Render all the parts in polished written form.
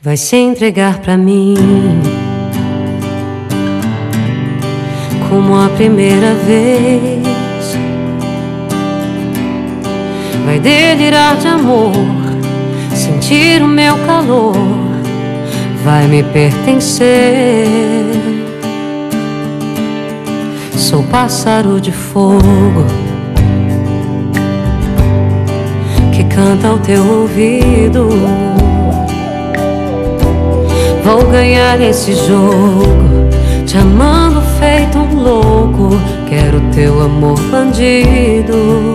Vai se entregar pra mim como a primeira vez. Vai delirar de amor, sentir o meu calor, vai me pertencer. Sou pássaro de fogo que canta ao teu ouvido. Vou ganhar esse jogo, te amando feito um louco. Quero teu amor bandido.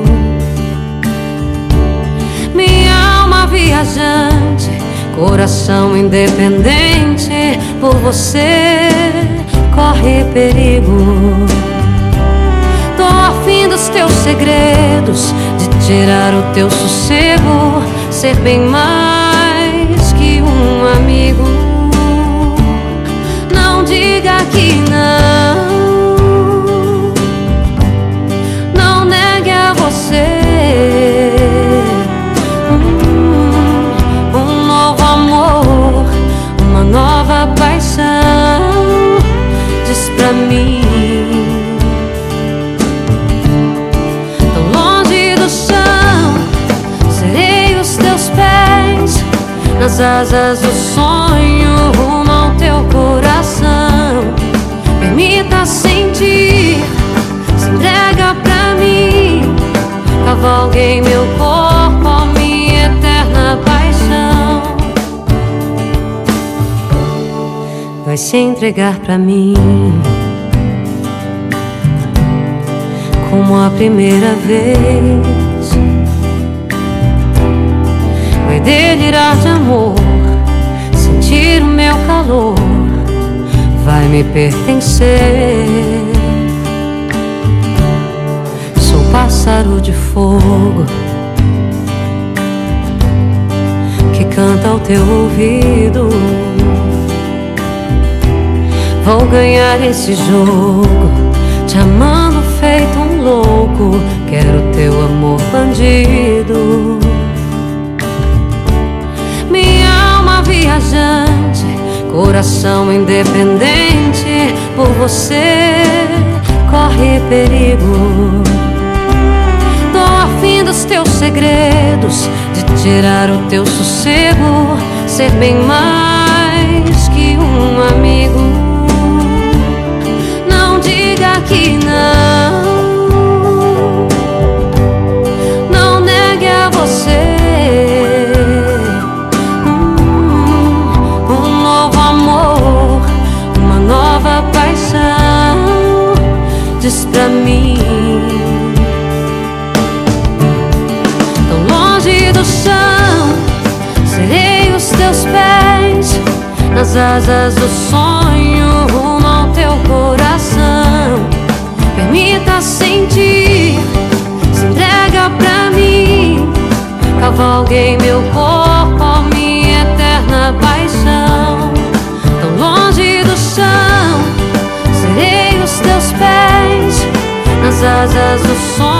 Minha alma viajante, coração independente, por você corre perigo. Tô afim dos teus segredos, de tirar o teu sossego, ser bem mais que um amigo. Não diga que não negue a você um novo amor, uma nova paixão. Diz pra mim, tão longe do chão, serei os teus pés, nas asas do sonho, rumo ao teu coração. Permita sentir, se entrega pra mim, cavalgue em meu corpo a minha eterna paixão. Vai se entregar pra mim como a primeira vez. Vai delirar de amor, sentir o meu calor, vai me pertencer. Sou pássaro de fogo que canta ao teu ouvido. Vou ganhar esse jogo, te amando feito um louco. Quero teu amor bandido. Minha alma viajante, coração independente, por você corre perigo. Tô afim dos teus segredos, de tirar o teu sossego, ser bem mais que um amigo. Não diga que não negue a você um novo amor, uma nova paixão. Diz pra mim, tão longe do chão, serei os teus pés, nas asas do sonho, rumo ao teu coração. Permita sentir, se entrega pra mim, cavalgue em meu corpo a minha eterna paixão. Tão longe do chão, serei os teus pés, nas asas do sonho.